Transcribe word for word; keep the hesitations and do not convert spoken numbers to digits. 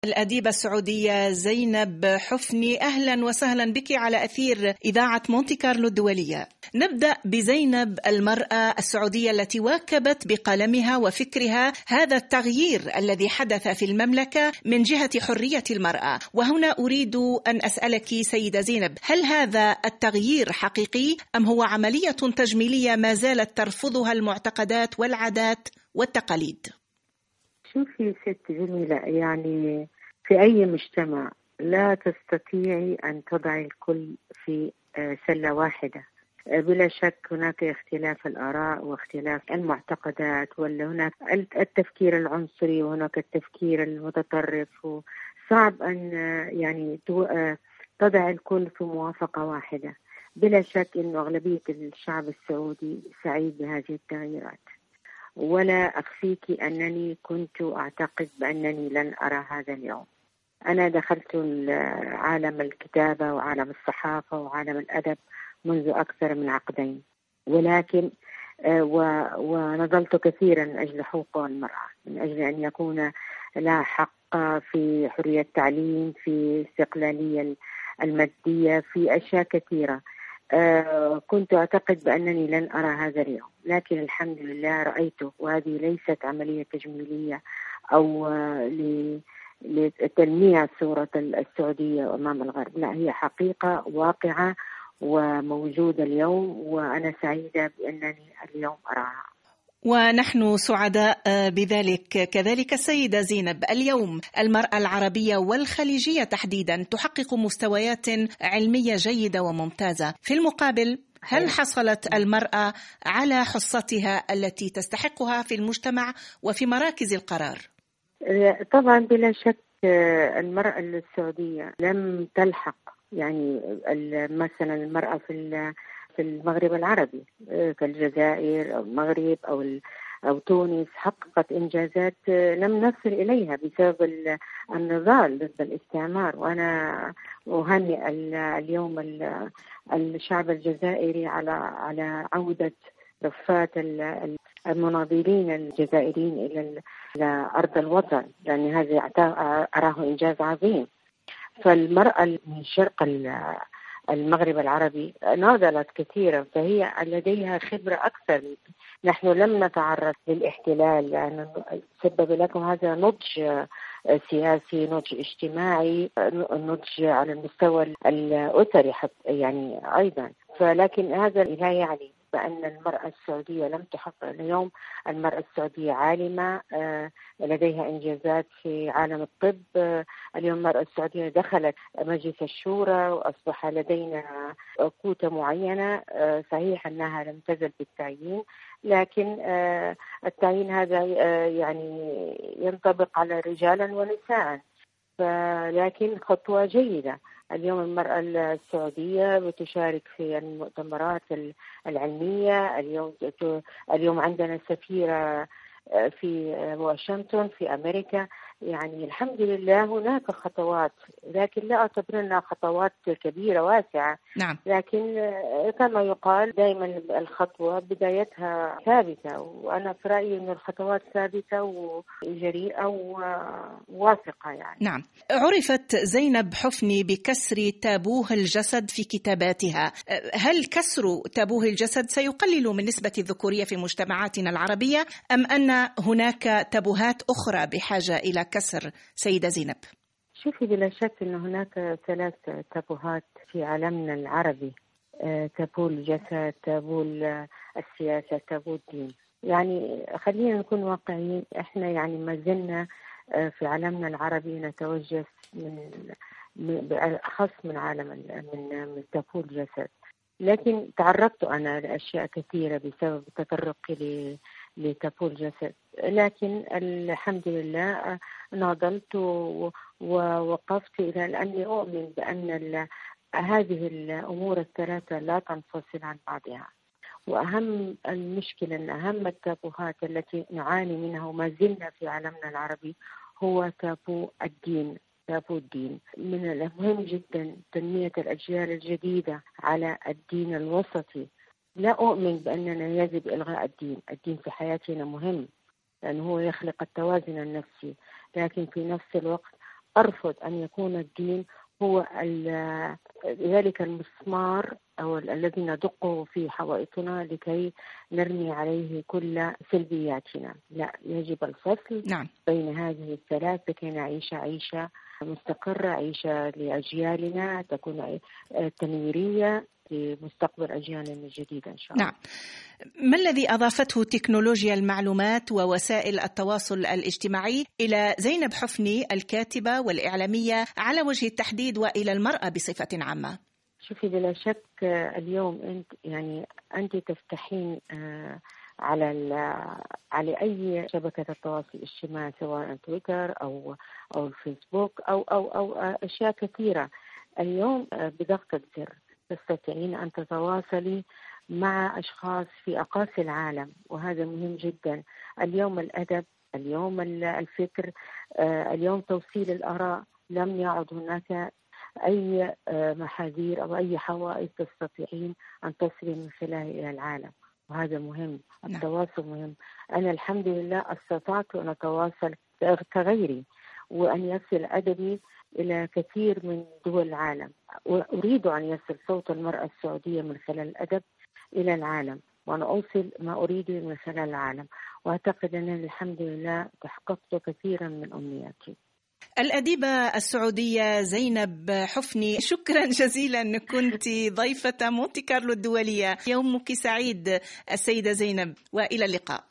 الأديبة السعودية زينب حفني، أهلا وسهلا بك على أثير إذاعة مونتي كارلو الدولية. نبدأ بزينب، المرأة السعودية التي واكبت بقلمها وفكرها هذا التغيير الذي حدث في المملكة من جهة حرية المرأة. وهنا أريد أن أسألك سيدة زينب، هل هذا التغيير حقيقي أم هو عملية تجميلية ما زالت ترفضها المعتقدات والعادات والتقاليد؟ شوفي ست جميلة، يعني في أي مجتمع لا تستطيعي أن تضعي الكل في سلة واحدة. بلا شك هناك اختلاف الآراء واختلاف المعتقدات، ولا هناك التفكير العنصري وهناك التفكير المتطرف، وصعب أن يعني تضع الكل في موافقة واحدة. بلا شك أن أغلبية الشعب السعودي سعيد بهذه التغييرات، ولا أخفيك أنني كنت أعتقد بأنني لن أرى هذا اليوم. أنا دخلت عالم الكتابة وعالم الصحافة وعالم الأدب منذ أكثر من عقدين، ولكن ونضلت كثيرا من أجل حقوق المرأة، من أجل أن يكون لها حق في حرية التعليم، في استقلالية المادية، في أشياء كثيرة. آه كنت أعتقد بأنني لن أرى هذا اليوم، لكن الحمد لله رأيته. وهذه ليست عملية تجميلية أو آه لتلميع صورة السعودية أمام الغرب، لا، هي حقيقة واقعة وموجودة اليوم، وأنا سعيدة بأنني اليوم أراها. ونحن سعداء بذلك كذلك. السيدة زينب، اليوم المرأة العربية والخليجية تحديدا تحقق مستويات علمية جيدة وممتازة. في المقابل، هل حصلت المرأة على حصتها التي تستحقها في المجتمع وفي مراكز القرار؟ طبعا بلا شك المرأة السعودية لم تلحق، يعني مثلا المرأة في في المغرب العربي كالجزائر أو المغرب أو أو تونس حققت إنجازات لم نصل إليها بسبب النضال ضد الاستعمار. وأنا أهنئ اليوم الشعب الجزائري على على عودة رفات المناضلين الجزائريين إلى أرض الوطن، لأن هذا أراه إنجاز عظيم. فالمرأة من شرق المغرب العربي ناضلت كثيرا، فهي لديها خبرة أكثر. نحن لم نتعرض للاحتلال، لأن سبب لكم هذا نضج سياسي، نضج اجتماعي، نضج على المستوى الأسري حتى يعني أيضا. فلكن هذا لا يعني بأن المرأة السعودية لم تحقق. اليوم المرأة السعودية عالمة، لديها إنجازات في عالم الطب. اليوم المرأة السعودية دخلت مجلس الشورى وأصبح لدينا كوتا معينة. صحيح أنها لم تزل بالتعيين، لكن التعيين هذا يعني ينطبق على رجالا ونساء، لكن خطوة جيدة. اليوم المرأة السعودية بتشارك في المؤتمرات العلمية. اليوم اليوم عندنا سفيرة في واشنطن في أمريكا. يعني الحمد لله هناك خطوات، لكن لا أعتبر أنها خطوات كبيرة واسعة. نعم. لكن كما يقال دائما الخطوة بدايتها ثابتة، وأنا في رأيي أن الخطوات ثابتة وجريئة وواثقة يعني. نعم. عرفت زينب حفني بكسر تابوه الجسد في كتاباتها. هل كسر تابوه الجسد سيقلل من نسبة الذكورية في مجتمعاتنا العربية، أم أن هناك تابوهات أخرى بحاجة إلى كسر سيدة زينب؟ شوفي، بلا شك أن هناك ثلاث تابوهات في عالمنا العربي: تابو الجسد، تابو السياسة، تابو الدين. يعني خلينا نكون واقعيين، احنا يعني ما زلنا في عالمنا العربي نتوجس من بالأخص من عالم من من تابو الجسد. لكن تعرضت أنا لأشياء كثيرة بسبب تطرقي لتابو الجسد، لكن الحمد لله ناضلت ووقفت إلى أني أؤمن بأن هذه الأمور الثلاثة لا تنفصل عن بعضها. وأهم المشكلة أن أهم التابوهات التي نعاني منها وما زلنا في عالمنا العربي هو تابو الدين. تابو الدين من المهم جدا تنمية الأجيال الجديدة على الدين الوسطي. لا أؤمن بأننا يجب إلغاء الدين. الدين في حياتنا مهم لأنه هو يخلق التوازن النفسي، لكن في نفس الوقت أرفض أن يكون الدين هو ذلك المسمار أو الذي ندقه في حوائطنا لكي نرمي عليه كل سلبياتنا. لا، يجب الفصل نعم. بين هذه الثلاث لكي نعيش عيشة مستقرة، عيشة لأجيالنا تكون تنويرية لمستقبل أجيالنا الجديدة إن شاء الله. نعم. ما الذي أضافته تكنولوجيا المعلومات ووسائل التواصل الاجتماعي إلى زينب حفني الكاتبة والإعلامية على وجه التحديد وإلى المرأة بصفة عامة؟ شوفي، بلا شك اليوم أنت يعني أنت تفتحين على على أي شبكة التواصل الاجتماعي سواء تويتر أو أو الفيسبوك أو أو أو أشياء كثيرة. اليوم بضغطة زر تستطيعين أن تتواصلي مع أشخاص في أقاصي العالم، وهذا مهم جدا. اليوم الأدب، اليوم الفكر، اليوم توصيل الآراء، لم يعد هناك أي محاذير أو أي حوائط تستطيعين أن تصلي من خلالها إلى العالم، وهذا مهم. التواصل مهم. أنا الحمد لله استطعت أن أتواصل كغيري وأن يصل أدبي إلى كثير من دول العالم، وأريد أن يصل صوت المرأة السعودية من خلال الأدب إلى العالم، وأنا أوصل ما أريده من خلال العالم، وأعتقد أن الحمد لله تحققت كثيرا من أمنياتي. الأديبة السعودية زينب حفني، شكرا جزيلا أن كنت ضيفة مونتي كارلو الدولية. يومك سعيد السيدة زينب، وإلى اللقاء.